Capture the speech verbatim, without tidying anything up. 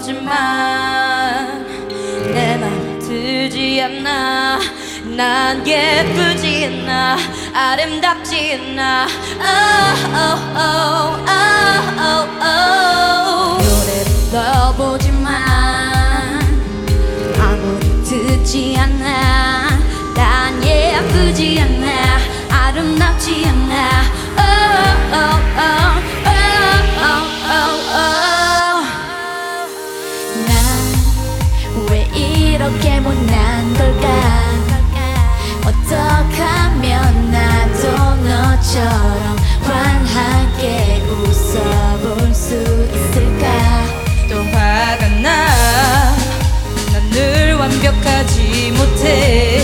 쳐다보지만 내 맘에 들지 않아. 난 예쁘지 않아, 아름답지 않아. oh, oh, oh, oh, oh, oh. 노래를 불러보지만 아무리 듣지 않아. 난 예쁘지 않아, 아름답지 않아. oh, oh, oh, oh, oh, oh. 난 왜 이렇게 못난 걸까? 어떡하면 나도 너처럼 환하게 웃어볼 수 있을까? 또 화가 나. 난 늘 완벽하지 못해.